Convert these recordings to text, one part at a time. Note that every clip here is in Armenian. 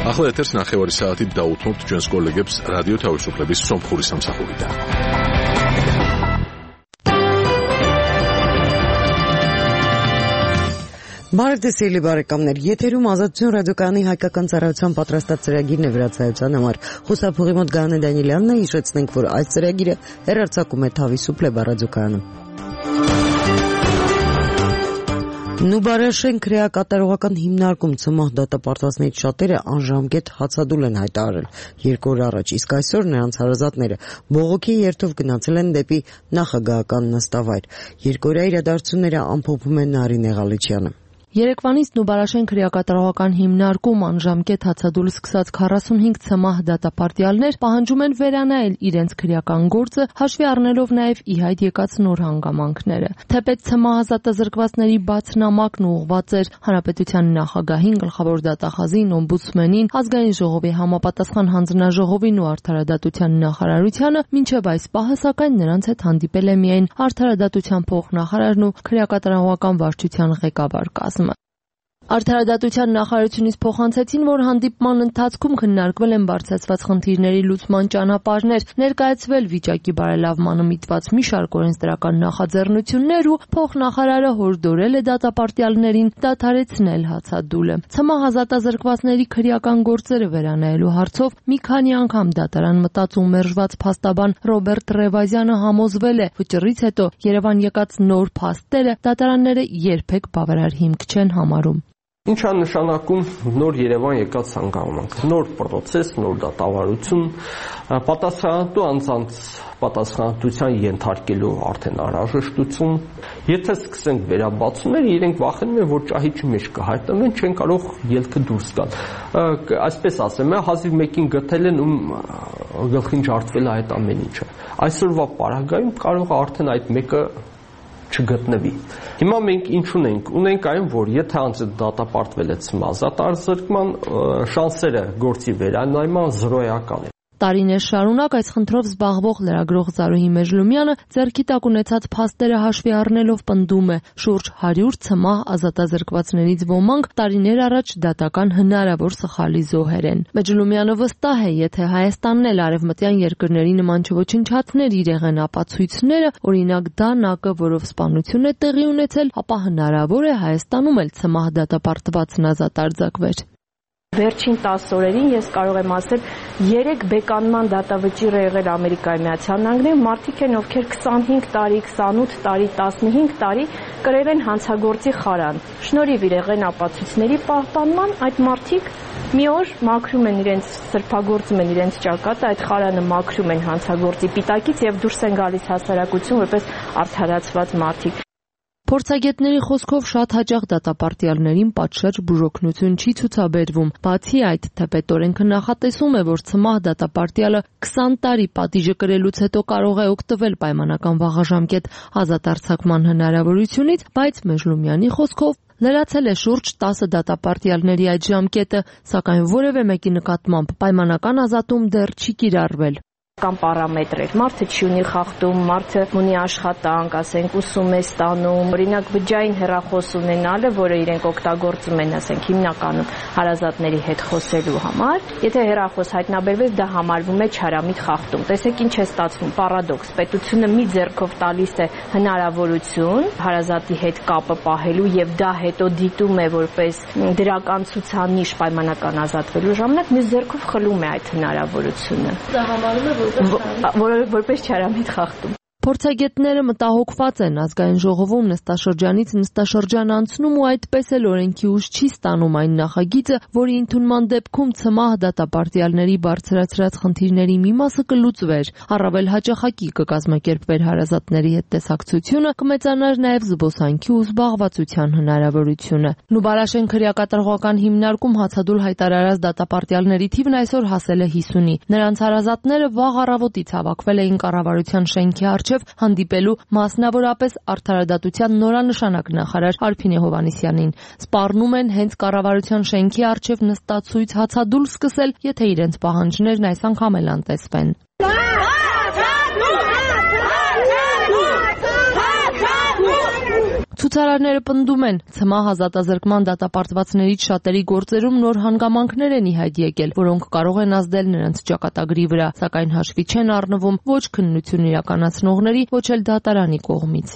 ახლა ეთერს ნახევარი საათით დაუთმობთ ჩვენს კოლეგებს რადიო თავისუფლების სომხური სამსახურიდან. Բարդեսելի բարեկամներ, եթերում ազատություն ռադիոկայանի հայկական ծառայության պատրաստած ծրագիրն է վրացայության համար։ Խոսափողի մոտ Գայանե Դանիելյանն է, հիշեցնենք, որ այս ծրագիրը հեռարձակում է Թավիսուփլե ռադիոկայանում։ Նուբարաշեն քրեակատարողական հիմնարկում ցմահ դատապարտվածներից շատերը անժամկետ հացադուլ են հայտարարել 2 օր առաջ, իսկ այսօր նրանց հարազատները բողոքի երթով գնացել են դեպի նախագահական նստավայր։ Երկօրյա իրադարձությունները ամփոփում է Նարին Եղալիչյանը։ Երեկվանից Նուբարաշեն քրեակատարողական հիմնարկում անժամկետ հացադուլ սկսած 45 ցմահ դատապարտյալներ պահանջում են վերանայել իրենց քրեական գործը, հաշվի առնելով նաև ի հայտ եկած նոր հանգամանքները։ Թեպետ ցմահ ազատազրկվածների բաց նամակն ուղղված էր Հանրապետության նախագահին, գլխավոր դատախազին, օմբուդսմենին, ազգային ժողովի համապատասխան հանձնաժողովին ու արդարադատության նախարարությանը, մինչև այս պահը սակայն նրանց հետ հանդիպել է միայն արդարադատության փոխնախարարն ու քրեակատարողական վարչության ղեկավար կազմը։ Արդարադատության նախարարությունից փոխանցեցին, որ հանդիպման ընթացքում քննարկվել են բարձրացված խնդիրների լուծման ճանապարհներ, ներկայացվել վիճակի բարելավմանը միտված մի շարք օրենսդրական նախաձեռնություններ ու փոխնախարարը հորդորել է դատապարտյալներին դադարեցնել հացադուլը։ Ցմահ ազատազրկվածների քրեական գործերը վերանայելու հարցով մի քանի անգամ դատարան մտած ու մերժված փաստաբան Ռոբերտ Ռևազյանը համոզվել է, վճռից հետո Երևան եկած նոր փաստերը դատարանները երբեք բավարար հիմք չեն համարում։ Ինչ է նշանակում նոր Երևան եկած հանգամանք, նոր պրոցես, նոր դատավարություն, պատասխանատու անձանց պատասխանատվության ենթարկելու արդեն անհրաժեշտություն։ Եթե սկսենք վերաբացումներ, իրենք վախենում են, որ ճահիճի մեջ կհայտնվեն, չեն կարող ելքը դուրս գալ։ Այսպես ասեմ, հազիվ մեկին գտել են, ում գլխին ջարդվել է այդ ամեն ինչը։ Այսօրվա պարագայում կարող է արդեն այդ մեկը չգտնվի։ Հիմա մենք ինչ ունենք։ Ունենք այն, որ եթե անձը դատապարտվել է ցմազատ արձրկման, շանսերը գործի վերանայման զրոյական են։ Տարիներ շարունակ այս խնդրով զբաղվող լրագրող Զարուհի Մեժլումյանը ձեռքի տակ ունեցած փաստերը հաշվի առնելով պնդում է, շուրջ 100 ցմահ ազատազրկվածներից ոմանք տարիներ առաջ դատական հնարավոր սխալի զոհեր են։ Մեջլումյանը վստահ է, եթե Հայաստանն էլ արևմտյան երկրների նման չոչնչացներ իր եղեն ապացույցները, օրինակ դանակը, որով սպանություն է տեղի ունեցել, ապա հնարավոր է Հայաստանում էլ ցմահ դատապարտվածն ազատ արձակվեր։ Վերջին 10 օրերին ես կարող եմ ասել 3 բեկանման դատավճիռ է եղել Ամերիկայի Միացյալ Նահանգներում, մարդիկ են, ովքեր 25 տարի, 28 տարի, 15 տարի կրել են հանցագործի խարան։ Շնորհիվ իրեղեն ապացույցների պահպանման այդ մարդիկ մի օր մաքրում են իրենց, սրբագործում են իրենց ճակատը, այդ խարանը մաքրում են հանցագործի պիտակից եւ դուրս են գալիս հասարակություն որպես արդարացված մարդիկ։ Փորձագետների խոսքով շատ հաճախ դատապարտյալներին պատշաճ բուժօգնություն չի ցուցաբերվում։ Բացի այդ, թեպետ օրենքը նախատեսում է, որ ցմահ դատապարտյալը 20 տարի պատիժը կրելուց հետո կարող է օգտվել պայմանական վաղաժամկետ ազատ արձակման հնարավորությունից, բայց Մեժլումյանի խոսքով լրացել է շուրջ 10 դատապարտյալների այդ ժամկետը, սակայն որևէ մեկի նկատմամբ պայմանական ազատում դեռ չի կիրառվել։ Կամ պարամետրեր, մարդը չի ունի խախտում, մարդը ունի աշխատանք, ասենք ուսում է ստանում, օրինակ բջջային հեռախոս ունենալը, որը իրենք օգտագործում են, ասենք հիմնականում հարազատների հետ խոսելու համար, եթե հեռախոս հայտնաբերվեց, դա համարվում է չարամիտ խախտում։ Տեսեք ինչ է ստացվում, պարադոքս, պետությունը մի ձեռքով տալիս է հնարավորություն հարազատի հետ կապը պահելու եւ դա հետո դիտում է որպես դրական ցուցանիշ պայմանական ազատվելու ժամանակ, մյուս ձեռքով խլում է այդ հնարավորությունը։ Դա համարում է որպես չարամիտ խախտում։ Փորձագետները մտահոգված են ազգային ժողովում նստաշրջանից նստաշրջան անցնում ու այդպես էլ օրենքի ուժ չի ստանում այն նախագիծը, որի ընդունման դեպքում ցմահ դատապարտյալների բարձրացրած խնդիրների մի մասը կլուծվեր, առավել հաճախակի կկազմակերպվեր հարազատների հետ տեսակցությունը, կմեծանար նաև զբոսանքի ու զբաղվածության հնարավորությունը։ Նուբարաշեն քրեակատարողական հիմնարկում հացադուլ հայտարարած դատապարտյալների թիվն այսօր հասել է 50-ի։ Նրանց հարազատները վաղ առավոտից հավաքվել էին կառավարության շենքի առջև հանդիպելու մասնավորապես արդարադատության նորանշանակ նախարար Արփինե Հովհաննիսյանին։ Սպառնում են հենց կառավարության շենքի առջև նստացույց հացադուլ սկսել, եթե իրենց պահանջներն այս անգամ էլ անտեսվեն։ Ցուցարարները պնդում են, ՑՄԱ ազատազրկման դատապարտվածներից շատերի գործերում նոր հանգամանքներ են ի հայտ եկել, որոնք կարող են ազդել նրանց ճակատագրի վրա, սակայն հաշվի չեն առնվում ոչ քննություն իրականացնողների, ոչ էլ դատարանի կողմից։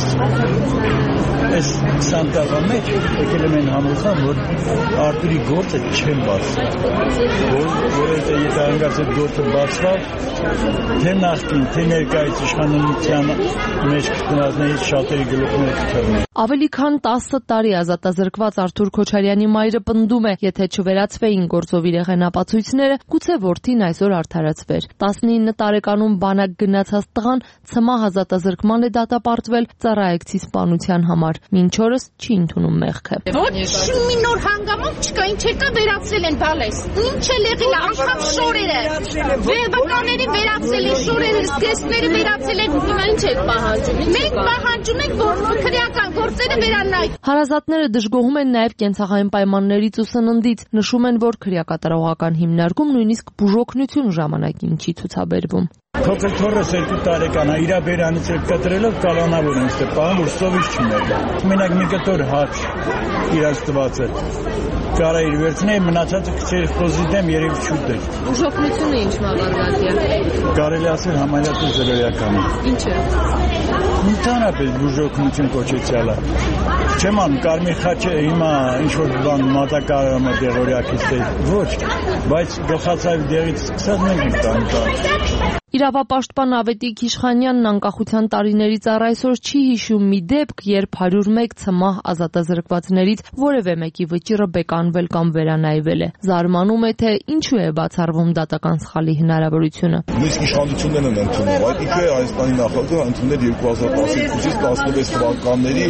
Այս 20 տարվա մեջ եկել եմ համոզման, որ Արտուրի գործը չեն բացել, որովհետև եթե հանգած այդ գործը բացվավ, թե նախկին, թե ներկայիս իշխանության մեջ գտնվածներից շատերի գլուխները կթռնեն։ Ավելի քան 10 տարի ազատազրկված Արթուր Քոչարյանի մայրը պնդում է, եթե չվերացվեին գործով իր եղենապացույցները, գուցե որդին այսօր արդարացվեր։ 19 տարեկանում բանակ գնացած տղան ՑՄԱ ազատազրկման է դատապարտվել ծառայեկցի սպանության համար։ Մինչ օրս չի ընդունում մեղքը։ Ոչ մի նոր հանգամանք չկա, ինչ եկա վերացրել են բալես։ Ինչ է եղել, անգամ շորերը։ Վերբականների վերացրել են շորերը, սկեսները վերացրել են, հիմա ինչ եք պահանջում։ Մենք պահանջում ենք, որ քրեական գործերը վերանայ։ Հարազատները դժգոհում են նաև կենցաղային պայմաններից ու սննդից, նշում են, որ քրեակատարողական հիմնարկում նույնիսկ բուժօգնություն ժամանակին չի ցուցաբերվում։ Փոքր թորս 2 տարեկան է, իր բերանից էլ կտրելով կալանավոր են ստե պահում, որ սովից չմեր։ Մենակ մի կտոր հաց իրաց տված է։ Կարա իր վերցնել, մնացածը քչերի խոզիդեմ երևի չուտել։ Բուժօգնությունը ինչ մակարդակի է։ Կարելի ասել համարյա զրոյական է։ Ինչ է։ Ընդհանրապես բուժօգնություն կոչեցյալը։ Չեմ անում, կարմիր խաչը հիմա ինչ-որ բան մատակարարում է դեղորյակից թե ոչ, բայց գլխացավի դեղից սկսած մենք ենք տանում։ Իրավապաշտպան Ավետիք Իշխանյանն անկախության տարիներից առ այսօր չի հիշում մի դեպք, երբ 101 ՑՄԱ ազատազրկվածներից որևէ մեկի վճիռը բեկանվել կամ վերանայվել է։ Զարմանում է, թե ինչու է բացառվում դատական սխալի հնարավորությունը։ Նույնիսկ իշխանություններն են ընդունում, այդ ինչու է Հայաստանի նախագահը ընդունել 2012-ից 16 թվականների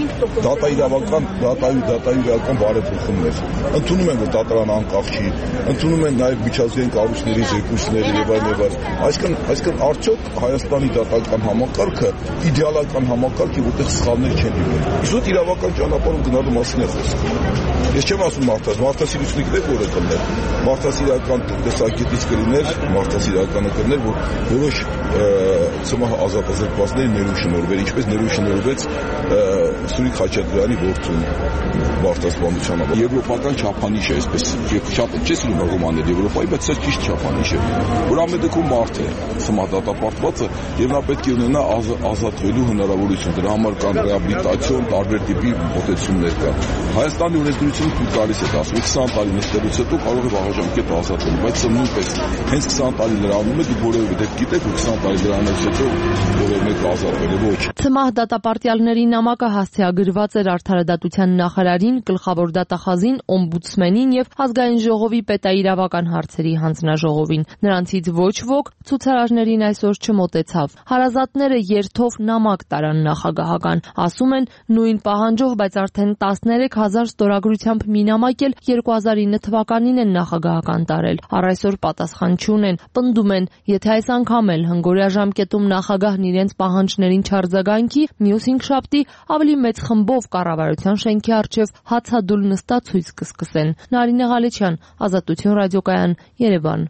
դատաիրական բարեփոխումներ։ Ընդունում են, որ դատարանը անկախ չի, ընդունում են նաև միջազգային կառույցների զեկույցները եւ այլն։ Այսինքն արդյոք Հայաստանի դատական համակարգը իդեալական համակարգ է, որտեղ սխալներ չեն լինում։ Իսկ իրավական ճանապարհում գնալու մասին է խոսքը։ Ես չեմ ասում մարդասիրությունը գիտեք որ է կլներ։ Մարդասիրական տեսակետից կլիներ, մարդասիրականը կլներ, որ որոշ ՑՄԱ ազատազրկվածների ներուշնորհվեր, ինչպես ներուշնորհվեց Սուրիկ Խաչատրյանի որդուն մարդասպանության։ Եվրոպական չափանիշ է, այսպես շատ չես լինում ռոմաններ Եվրոպայի, բայց սա ճիշտ չափանիշ է։ Որ ամենքում մարդ է ՑՄԱ դատապարտվածը եւ նա պետք է ունենա ազատվելու հնարավորություն։ Դրա համար կան ռեաբիլիտացիոն, տարբեր տիպի մոտեցումներ կան։ Հայաստանի օրենսդրությունը գալիս է 20 տարի նստելուց հետո կարող է վաղաժամկետ ազատվել, բայց սա նույնպես հենց 20 տարի լրանում է, դուք որևէ դեպք գիտեք, որ 20 տարի լրանից հետո որևէ մեկը ազատվել է, ոչ։ ՑՄԱ դատապարտյալների նամակը հասցեագրված էր Արդարադատության նախարարին, գլխավոր դատախազին, օմբուդսմենին եւ Ազգային ժողովի պետաիրավական հարցերի հանձնաժողովին։ Նրանցից ոչ ոք ցուցարարներին այսօր չմոտեցավ։ Հարազատները երթով նամակ տարան նախագահական, ասում են նույն պահանջով, բայց արդեն 13000 ստորագրությամբ մի նամակ էլ 2009 թվականին են նախագահական տարել։ Առ այսօր պատասխան չունեն, պնդում են, եթե այս անգամ էլ հնգորյա ժամկետում նախագահն իրենց պահանջներին չարձագանքի, մյուս հինգշաբթի ավելի մեծ խմբով կառավարության շենքի առջև հացադուլ նստացույց կսկսեն։ Նարինե Ղալեչյան, Ազատություն ռադիոկայան, Երևան։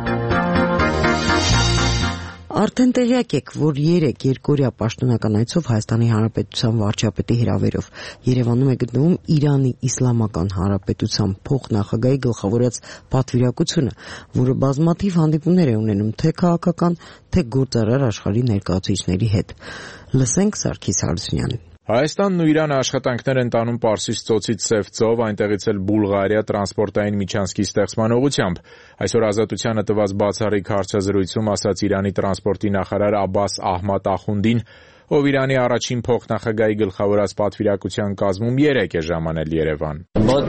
Արդեն տեղյակ եք, որ 3 երկօրյա պաշտոնական այցով Հայաստանի Հանրապետության վարչապետի հրավերով Երևանում է գտնվում Իրանի Իսլամական Հանրապետության փոխնախագահի գլխավորած պատվիրակությունը, որը բազմաթիվ հանդիպումներ է ունենում թե քաղաքական, թե գործարար աշխարհի ներկայացուցիչների հետ։ Լսենք Սարգիս Հարությունյանին։ Հայաստանն ու Իրանը աշխատանքներ են տանում Պարսից ծոցից Սև ծով, այնտեղից էլ Բուլղարիա տրանսպորտային միջանցքի ստեղծման ուղղությամբ։ Այսօր Ազատությանը տված բացառիկ հարցազրույցում ասաց Իրանի տրանսպորտի նախարար Աբբաս Ահմադ Ախունդին, ով Իրանի առաջին փոխնախագահի գլխավորած պատվիրակության կազմում 3 է ժամանել Երևան։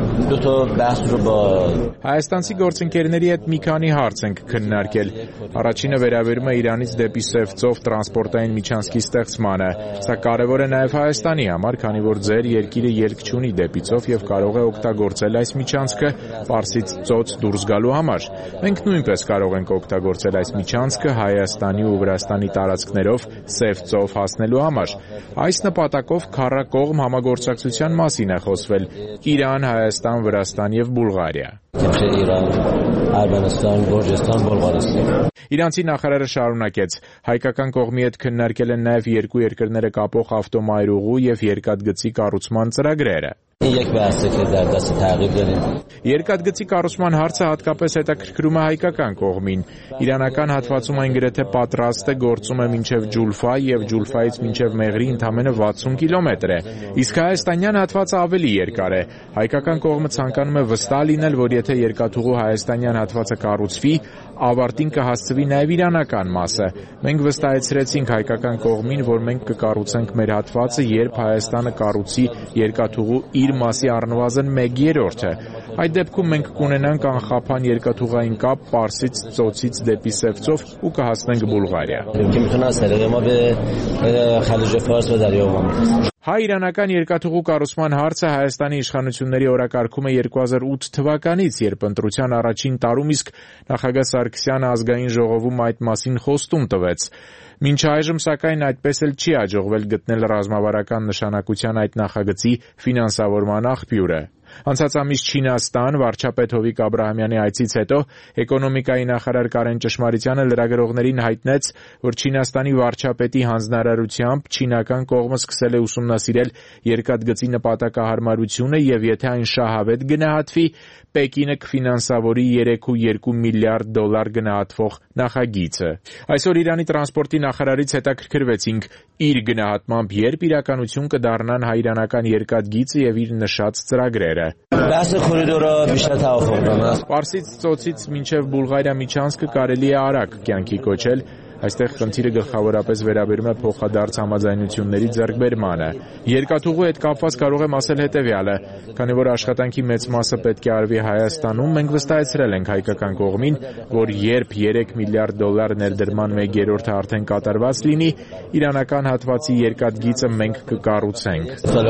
Հայաստանցի գործընկերների հետ մի քանի հարց ենք քննարկել։ Առաջինը վերաբերում է Իրանից դեպի Սև ծով տրանսպորտային միջանցքի ստեղծմանը։ Սա կարևոր է նաև Հայաստանի համար, քանի որ ձեր երկիրը ելք չունի դեպի ծով եւ կարող է օգտագործել այս միջանցքը Պարսից ծոց դուրս գալու համար։ Մենք նույնպես կարող ենք օգտագործել այս միջանցքը Հայաստանի ու Վրաստանի տարածքներով Սև ծով հասնել համար։ Այս նպատակով քառակողմ համագործակցության մասին է խոսվել։ Իրանը, Իրան, Հայաստան, Վրաստան եւ Բուլղարիա։ Իրանցի նախարարը շարունակեց. հայկական կողմի հետ քննարկել են նաև երկու երկրները կապող ավտոմայրուղու եւ երկաթգծի կառուցման ծրագրերը։ Երկաթգծի կառուցման հարցը հատկապես հետաքրքրում է հայկական կողմին։ Իրանական հատվածում այն գրեթե պատրաստ է, գործում է մինչև Ջուլֆա եւ Ջուլֆայից մինչև Մեղրի ընդամենը 60 կիլոմետր է։ Իսկ հայաստանյան հատվածը ավելի երկար է։ Հայկական կողմը ցանկանում է վստահ լինել, որ եթե երկաթուղու հայաստանյան հատվածը կառուցվի, ավարտին կհասցվի նաև իրանական մասը։ Մենք վստահեցրեցինք հայկական կողմին, որ մենք կկառուցենք մեր հատվածը, երբ Հայաստանը կառուցի երկաթուղու իր մասի առնվազն 1/3-ը։ Այդ դեպքում մենք կունենանք անխափան երկաթուղային կապ Պարսից ծոցից դեպի Սևծով ու կհասնենք Բուլղարիա։ Հայ-իրանական երկաթուղու կառուցման հարցը Հայաստանի իշխանությունների օրակարգում է 2008 թվականից, երբ ընտրության առաջին տարում իսկ նախագահ Սարգսյանը ազգային ժողովում այդ մասին խոստում տվեց։ Մինչ այժմ, սակայն, այդպես էլ չի հաջողվել գտնել ռազմավարական նշանակության այդ նախագծի ֆինանսավորման աղբյուրը։ Անցած ամիս Չինաստան վարչապետ Հովիկ Աբրահամյանի այցից հետո էկոնոմիկայի նախարար Կարեն Ճշմարիտյանը լրագրողներին հայտնեց, որ Չինաստանի վարչապետի հանձնարարությամբ չինական կողմը սկսել է ուսումնասիրել երկաթգծի նպատակահարմարությունը եւ եթե այն շահավետ գնահատվի, Պեկինը կֆինանսավորի 3.2 միլիարդ դոլար գնահատվող նախագիծը։ Այսօր Իրանի տրանսպորտի նախարարից հետաքրքրվեցինք իր գնահատմամբ երբ իրականություն կդառնան հայ-իրանական երկաթգիծը եւ իր նշած ծրագրերը։ Պարսից ծոցից մինչև Բուլղարիա միջանցքը կարելի է արագ կյանքի կոչել։ Այստեղ խնդիրը գլխավորապես վերաբերում է փոխադարձ համաձայնությունների ձեռքբերմանը։ Երկաթուղու հետ կապված կարող եմ ասել հետևյալը. քանի որ աշխատանքի մեծ մասը պետք է արվի Հայաստանում, մենք վստահեցրել ենք հայկական կողմին, որ երբ 3 միլիարդ դոլար ներդրման 1/3-ը արդեն կատարված լինի, իրանական հատվածի երկաթգիծը մենք կկառուցենք։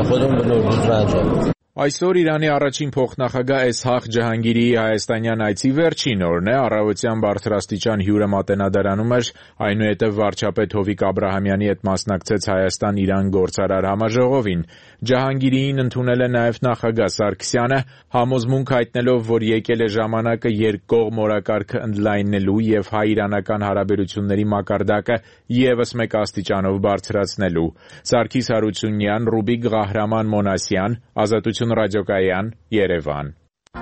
Այսօր Իրանի առաջին փոխնախագահ Էսհաղ Ջահանգիրիի հայաստանյան այցի վերջին օրն է, առավոտյան բարձրաստիճան հյուրը Մատենադարանում էր, այնուհետև վարչապետ Հովիկ Աբրահամյանի հետ մասնակցեց Հայաստան-Իրան գործարար համաժողովին։ Ջահանգիրիին ընդունել է նաև նախագահ Սարգսյանը, համոզմունք հայտնելով, որ եկել է ժամանակը երկկողմ օրակարգը ընդլայնելու եւ հայ-իրանական հարաբերությունների մակարդակը եւս մեկ աստիճանով բարձրացնելու։ Սարգիս Հարությունյան, Ռուբիկ Ղահրաման Մոնասյան, Ազատություն ռադիոկայան, Երևան։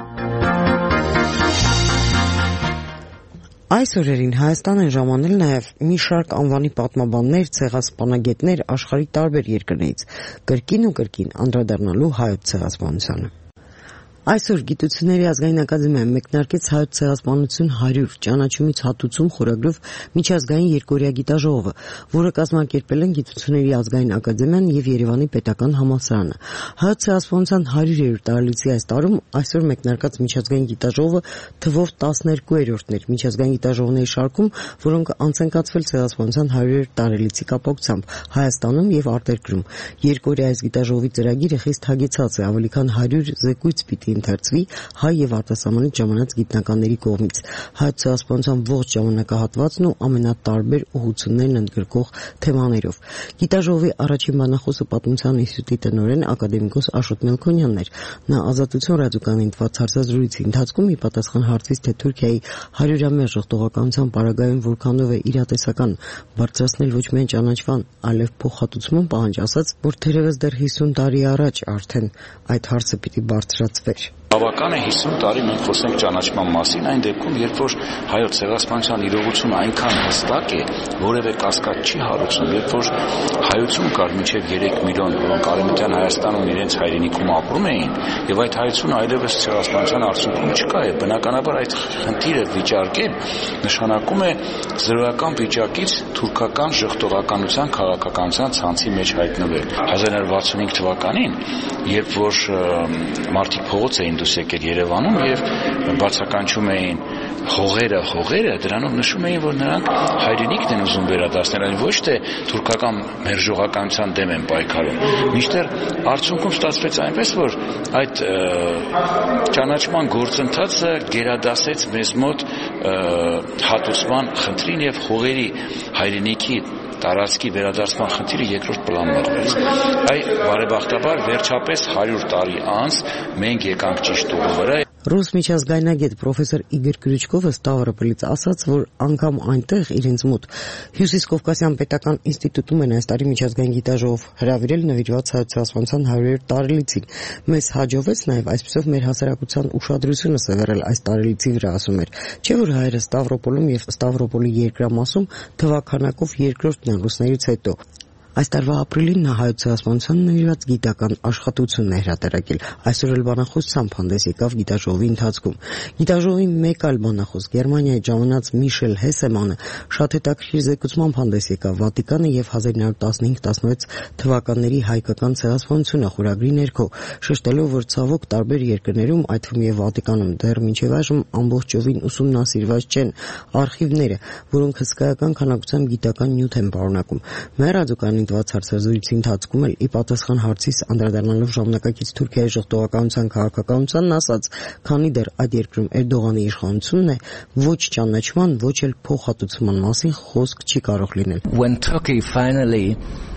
Այս օրերին Հայաստան են ժամանել նաև մի շարք անվանի պատմաբաններ, ցեղասպանագետներ աշխարհի տարբեր երկրներից, կրկին ու կրկին անդրադառնալու հայոց ցեղասպանությանը։ Այսօր Գիտությունների ազգային ակադեմիան մեկնարկեց հայոց ցեղասպանություն 100 ճանաչումից հատուցում խորագրով միջազգային երկօրյա գիտաժողովը, որը կազմակերպել են Գիտությունների ազգային ակադեմիան եւ Երևանի պետական համալսարանը։ Հայոց ցեղասպանության 100-րդ տարելիցի այս տարում այսօր մեկնարկած միջազգային գիտաժողովը թվով 12-րդն էր միջազգային գիտաժողովների շարքում, որոնք անց են կացվել ցեղասպանության 100-րդ տարելիցի կապակցությամբ Հայաստանում եւ արտերկրում։ Երկօրյա այս գիտաժողովի ծրագիրը խիստ հագեցած է, ավելի քան 100 զեկույց պիտի ընթերցվի հայ եւ արտասահմանից ժամանած գիտնականների կողմից։ Հայոց ցեղասպանության ողջ ժամանակահատվածն ու ամենատարբեր ուղղություններն ընդգրկող թեմաներով։ Գիտաժողովի առաջին բանախոսը Պատմության ինստիտուտի տնօրեն ակադեմիկոս Աշոտ Մելքոնյանն էր։ Նա Ազատություն ռադիոկայանին տված հարցազրույցի ընթացքում ի պատասխան հարցից, թե Թուրքիայի 100-ամյա ժողովրդական պարագայում որքանով է իրատեսական բարձրացնել ոչ միայն ճանաչման, այլև փոխհատուցման պահանջ, ասաց, որ թերևս դեռ 50 տարի առաջ արդեն այդ հարցը պիտի բարձրացվեր։ Բավական է 50 տարի մենք խոսենք ճանաչման մասին, այն դեպքում, երբ որ հայոց ցեղասպանության իրողությունը այնքան հստակ է, որևէ կասկած չի հարուցում, երբ որ հայություն կար մինչև 3 միլիոն, որոնք Արևմտյան Հայաստանում իրենց հայրենիքում ապրում էին, եւ այդ հայությունը այլևս ցեղասպանության արդյունքում չկա, եւ բնականաբար այդ խնդիրը վիճարկել նշանակում է զրոյական վիճակից թուրքական ժողովրդականության քաղաքականության ցանցի մեջ հայտնվել։ 1965 թվականին, երբ որ մարդիկ փողոց էին դուրս եկել Երևանում եւ բացականչում էին հողերը, դրանով նշում էին, որ նրանք հայրենիքն են ուզում վերադարձնել, այլ ոչ թե թուրքական մերժողականության դեմ են պայքարում։ Մինչդեռ արդյունքում ստացվեց այնպես, որ այդ ճանաչման գործընթացը գերադասեց մեզ մոտ հատուցման խնդրին եւ հողերի հայրենիքի տարածքի վերադարձման խնդիրը երկրորդ պլանն էր վերցել։ Այ բարեբախտաբար վերջապես 100 տարի անց մենք եկանք ճիշտ ուղու վրա։ Ռուս միջազգայնագետ պրոֆեսոր Իգոր Կրիչկովը Ստավրոպոլից ասաց, որ անգամ այնտեղ իրենց մոտ Հյուսիսկովկասյան պետական ինստիտուտում են այս տարի միջազգային գիտաժողով հրավիրել նվիրված հայրենասպանության 100-րդ տարելիցին։ Մեզ հաջողվեց նաև այսպիսով մեր հասարակության ուշադրությունը սևեռել այս տարելիցի վրա, ասում էր։ Չէ՞ որ հայերը Ստավրոպոլում եւ Ստավրոպոլի երկրամասում թվականակով երկրորդն են ռուսներից հետո։ Այս տարվա ապրիլին նա հայոց ցեղասպանության նվիրված գիտական աշխատություն է հրատարակել։ Այսօր էլ բանախոսությամբ հանդես եկավ գիտաժողովի ընթացքում։ Գիտաժողովի մեկ այլ բանախոս Գերմանիայի ժամանած Միշել Հեսեմանը շատ հետաքրքիր զեկուցմամբ հանդես եկավ Վատիկանը եւ 1915-16 թվականների հայկական ցեղասպանությունը խորագրի ներքո, շեշտելով, որ ցավոք տարբեր երկրներում, այդ թվում եւ Վատիկանում, դեռ մինչեւ այժմ ամբողջովին ուսումնասիրված չեն արխիվները, որոնք հսկայական քանակությամբ գիտական նյութ են պարունակում։ Մեր ռադիոկայանի հարցազրույցի ընթացքում էլ ի պատասխան հարցիս անդրադառնալով ժամանակակից Թուրքիայի ժողովրդական քաղաքականությանն ասաց, քանի դեռ այդ երկրում Էրդողանի իշխանությունն է, ոչ ճանաչման, ոչ էլ փոխհատուցման մասին խոսք չի կարող լինել։ When Turkey finally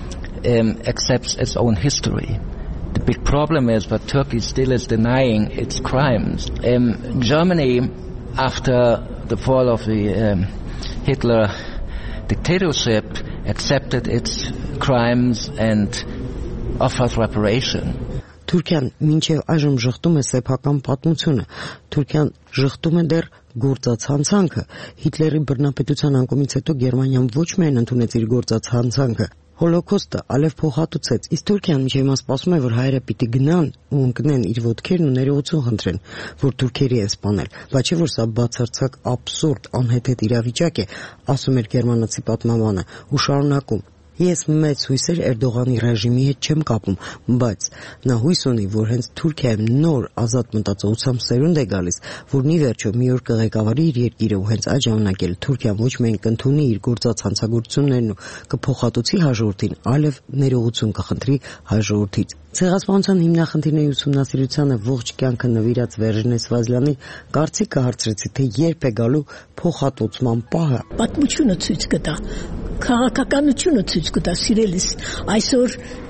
accepts its own history, the big problem is that Turkey still is denying its crimes. Germany, after the fall of the Hitler dictatorship, accepted its crimes and offered reparation. Թուրքիան մինչև այժմ շղթում է սեփական պատմությունը, Թուրքիան շղթում է դեռ գործած հանցանքը։ Հիտլերի բռնապետության անկումից հետո Գերմանիան ոչ միայն ընդունեց իր գործած հանցանքը, Հոլոկոստը ալև փոխհատուցեց, իսկ Թուրքիան մինչև հիմա սպասում է, որ հայերը պիտի գնան ու ընկնեն իր ոտքերն ու ներողություն խնդրեն, որ թուրքերի է սպանել, բայց չէ որ սա բացարձակ աբսուրդ, անհեթեթ իրավիճակ է, ասում էր գերմանացի պատմաբանը ու շարունակում. Ես մեծ հույսեր Էրդողանի ռեժիմի հետ չեմ կապում, բայց նա հույս ունի, որ հենց Թուրքիայում նոր ազատ մտածողությամբ սերունդ է գալիս, որն ի վերջո մի օր կղեկավարի իր երկիրը ու հենց այդ ժամանակ էլ Թուրքիան ոչ միայն կընդունի իր գործած հանցագործություններն ու կփոխհատուցի հաջորդին, այլև ներողություն կխնդրի հաջորդից։ Ցեղասպանության հիմնախնդիրների ուսումնասիրությանը ողջ կյանքը նվիրած Վերժինե Սվազլյանի կարծիքը հարցրեցի, թե երբ է գալու փոխհատուցման պահը։ Պատմությունը ցույց կտա, քաղաքականությունը ցույց կտա, սիրելիս, այսօր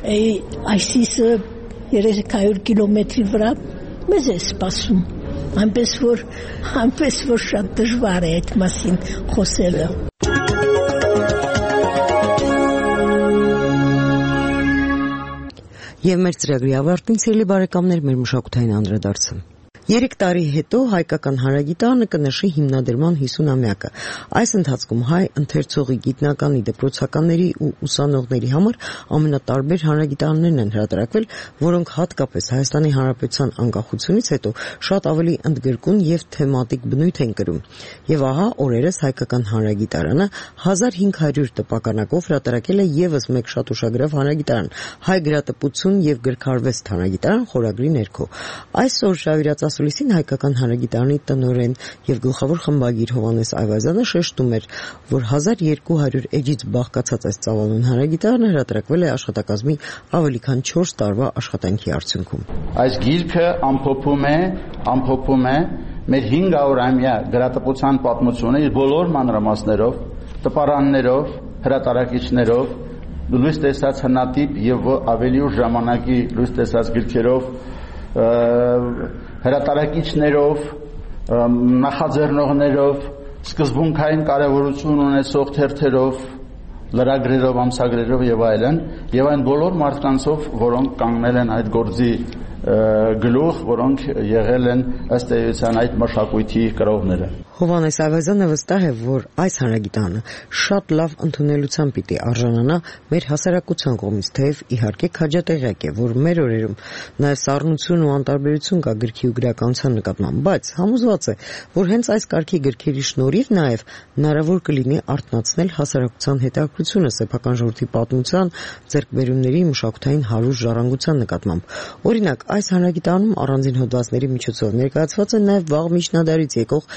այսիսը 300 կիլոմետրի վրա մեզ է սպասում, այնպես որ շատ դժվար է այդ մասին խոսելը։ Եվ մեր ծրագրի ավարտին, սիրելի բարեկամներ, մեր մշակութային անդրադարձը։ 3 տարի հետո հայկական հանրագիտարանը կնշի հիմնադրման 50-ամյակը։ Այս ընթացքում հայ ընթերցողի, գիտնականի, դպրոցականների ու ուսանողների համար ամենատարբեր հանրագիտարաններն են հրատարակվել, որոնք հատկապես Հայաստանի Հանրապետության անկախությունից հետո շատ ավելի ընդգրկուն եւ թեմատիկ բնույթ են կրում։ Եվ ահա օրերս հայկական հանրագիտարանը 1500 տպականակով հրատարակել է եւս մեկ շատ ուշագրավ հանրագիտարան՝ հայ գրատպություն եւ գրքարվեստ հանրագիտարան խորագրի ներքո։ Այսօր Շավիրածասուլիսին հայկական հանրագիտարանի տնօրեն եւ գլխավոր խմբագիր Հովհաննես Այվազյանը շեշտում էր, որ 1200 էջից բաղկացած այս ծավալուն հանրագիտարանը հրատարակվել է աշխատակազմի ավելի քան 4 տարվա աշխատանքի արդյունքում։ Այս գիրքը ամփոփում է մեր 500-ամյա գրատպության պատմությունը իր բոլոր մանրամասներով, տպարաններով, հրատարակիչներով, լույս տեսած հնատիպ եւ ավելի ուշ ժամանակի լույս տեսած գրքերով, հրատարակիչներով, նախաձեռնողներով, սկզբունքային կարևորություն ունեցող թերթերով, լրագրերով, ամսագրերով եւ այլն, եւ այն բոլոր մարդկանցով, որոնք կանգնել են այդ գործի գլուխ, որոնք եղել են ըստ էության այդ մշակույթի կրողները։ Հովհաննես Այվազյանը վստահ է, որ այս հանրագիտարանը շատ լավ ընդունելության պիտի արժանանա մեր հասարակության կողմից, թեև իհարկե քաջատեղյակ է, որ մեր օրերում նաև սառնություն ու անտարբերություն կա գրքի ու գրականության նկատմամբ, բայց համոզված է, որ հենց այս կարգի գրքերի շնորհիվ նաև հնարավոր կլինի արթնացնել հասարակության հետաքրքրությունը սեփական ժողովրդի պատմության, ձեռքբերումների, մշակութային հարուստ ժառանգության նկատմամբ։ Օրինակ, այս հանրագիտարանում առանձին հոդվածների միջոցով ներկայացված են նաև վաղ միջնադարից եկող մեր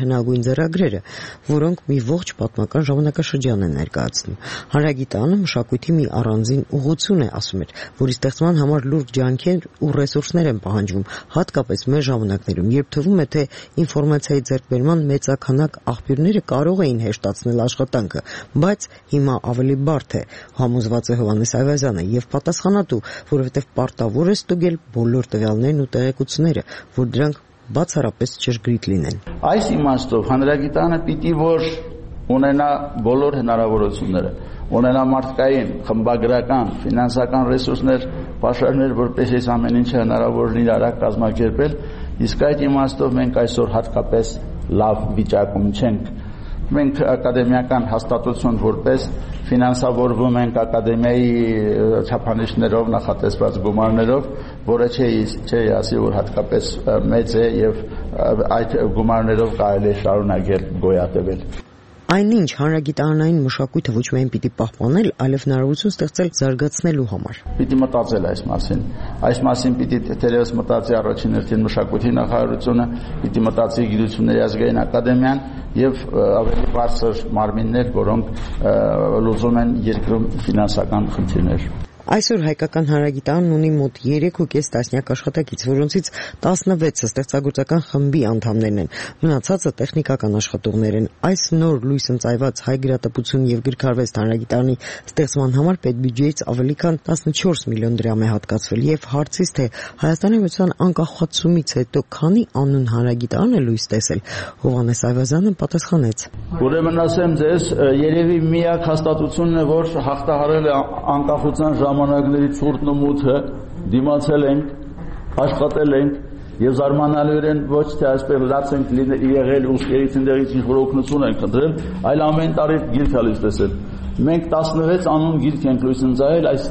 հնագույն ձեռագրերը, որոնք մի ողջ պատմական ժամանակաշրջան են ներկայացնում։ Հանրագիտարանը մշակույթի մի առանձին ուղղություն է, ասում էր, որի ստեղծման համար լուրջ ջանքեր ու ռեսուրսներ են պահանջվում, հատկապես մեր ժամանակներում, երբ թվում է, թե ինֆորմացիայի ձեռքբերման մեծաքանակ աղբյուրները կարող էին հեշտացնել աշխատանքը, բայց հիմա ավելի բարդ է, համոզված է Հովհաննես Այվազյանը եւ պատասխանատու, որովհետեւ պարտավոր է ստուգել բոլոր տվյալներն ու տեղեկությունները, որ դրանք բացառապես ճշգրիտ լինեն։ Այս իմաստով հանրագիտարանը պիտի որ ունենա բոլոր հնարավորությունները, ունենա մարդկային, խմբագրական, ֆինանսական ռեսուրսներ, պաշարներ, որպես այս ամեն ինչը հնարավոր լինի արագ կազմակերպել, իսկ այդ իմաստով մենք այսօր հատկապես լավ վիճակում չենք։ Մենք ակադեմիական հաստատություն որպես ֆինանսավորվում ենք ակադեմիայի չափանիշներով, նախատեսված գումարներով, որը չի ասի, որ հատկապես մեծ է եւ այդ գումարներով կարելի է շարունակել գոյատևել։ Այնինչ հանրագիտարանային մշակույթը ոչ միայն պիտի պահպանել, այլև հնարավորություն ստեղծել զարգացնելու համար։ Պիտի մտածել այս մասին։ Այս մասին պիտի թերևս մտածի առաջին հերթին մշակույթի նախարարությունը, պիտի մտածի գիտությունների ազգային ակադեմիան եւ ավելի բարձր մարմիններ, որոնք լուծում են երկրում ֆինանսական խնդիրներ։ Այսօր հայկական հանրագիտարանն ունի մոտ 3.5 տասնյակ աշխատակից, որոնցից 16-ը ստեղծագործական խմբի անդամներն են, մնացածը տեխնիկական աշխատողներ են։ Այս նոր լույս ընծայված հայ գրատպություն եւ գրքարվեստ հանրագիտարանի ստեղծման համար պետբյուջեից ավելի քան 14 միլիոն դրամ է հատկացվել եւ հարցից թե Հայաստանի Հանրապետության անկախացումից հետո քանի անուն հանրագիտարան է լույս տեսել, Հովհաննես Այվազյանը պատասխանեց. Ուրեմն ասեմ ձեզ, երևի միակ հաստատությունն է, որ հաղթահարել է անկախության ժամանակների ցուրտն ու մութը, դիմացել ենք, աշխատել ենք եւ զարմանալիորեն ոչ թե այսպես լաց ենք եղել ուսկերից ընդեղից ինչ-որ օգնություն ենք ընտրել, այլ ամեն տարի գիրք ալիս տեսել։ Մենք 16 անուն գիրք ենք լույս ընծայել այս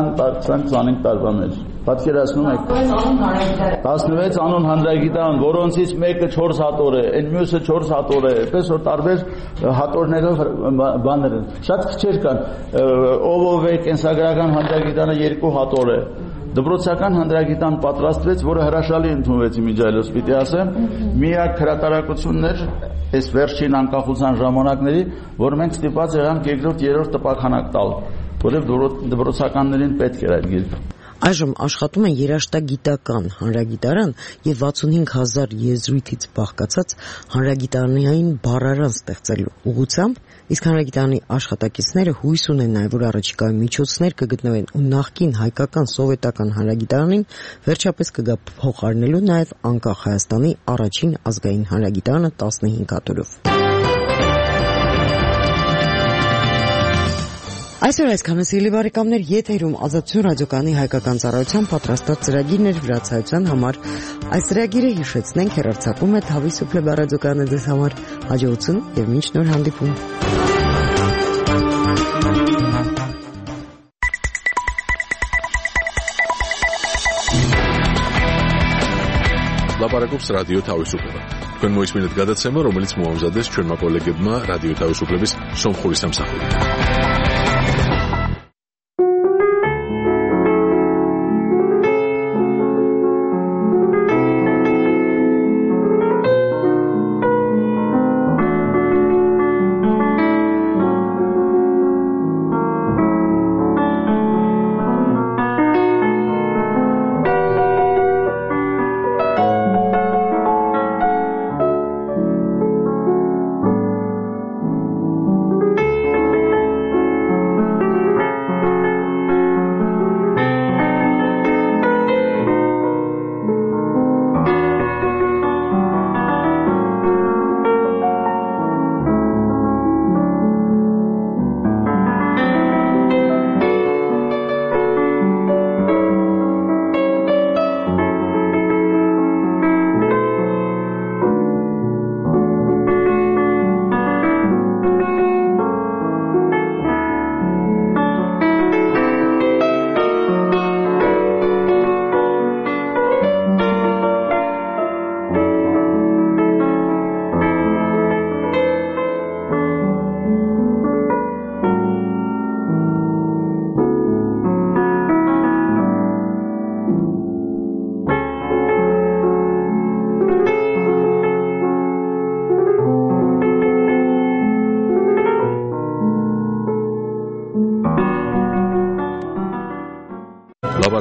20-25 տարվա մեջ։ Պատկերացնում եք 16 անուն հանրագիտարան, որոնցից մեկը 4 հատոր է, այն մյուսը 4 հատոր է, այդպես որ տարբեր հատորներով բաներ են։ Շատ քիչեր կան, ով է կենսագրական հանրագիտարանը 2 հատոր է։ Դպրոցական հանրագիտան պատրաստվեց, որը հրաշալի ընդունվեց իմիջայլոց, պիտի ասեմ, միակ հրատարակությունն էր այս վերջին անկախության ժամանակների, որ մենք ստիպված եղանք երկրորդ, երրորդ տպաքանակ տալ, որովհետև դպրոցականներին պետք էր այդ գիրքը։ Այժմ աշխատում են երաժշտագիտական հանրագիտարան եւ 65,000 եզրույթից բաղկացած հանրագիտարանային բառարան ստեղծելու ուղղությամբ, իսկ հանրագիտարանի աշխատակիցները հույս ունեն նաեւ, որ առաջիկայում միջոցներ կգտնվեն ու նախկին հայկական սովետական հանրագիտարանին վերջապես կգա փոխարինելու նաեւ անկախ Հայաստանի առաջին ազգային հանրագիտարանը 15 հատորով։ Այսօր այսքանը սիրելի բարեկամներ, եթերում Ազատություն ռադիոկայանի հայկական ծառայության պատրաստած ծրագիրն էր վրացայության համար։ Այս ծրագիրը հիշեցնենք հեռարձակում է Թավի Սուփլեբա ռադիոկայանը ձեզ համար։ Հաջողություն եւ մինչ նոր հանդիպում։ Լապարակობს ռադիո Թավիսուփլեբա։ Თქვენ მოისმინეთ გადაცემა, რომელიც მოამზადეს ჩვენმა კოლეგებმა რადიო თავისუფლების სომხური სამსახური.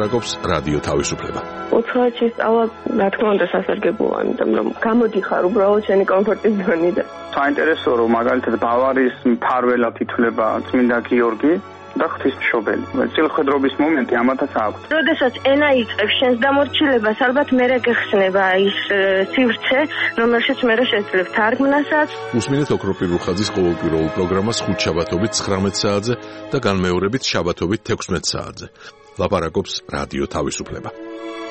ლაპარაკობს რადიო თავისუფლება. უცხოეთში სწავლა, რა თქმა უნდა, სასარგებლოა, იმიტომ რომ გამოდიხარ უბრალოდ შენი კომფორტის ზონიდან. საინტერესოა, რომ მაგალითად ბავარიის მფარველად ითვლება წმინდა გიორგი და ღვთისმშობელი. წილხედრობის მომენტი ამათაც აქვს. როდესაც ენა იწყებს შენს დამორჩილებას, ალბათ მერე გეხსნება ის სივრცე, რომელშიც მერე შეძლებ თარგმნასაც. უსმინეთ ოქროპირ რუხაძის ყოველკვირეულ პროგრამას ხუთშაბათობით 19 საათზე და განმეორებით შაბათობით 16 საათზე. ლაპარაკობს რადიო თავისუფლება.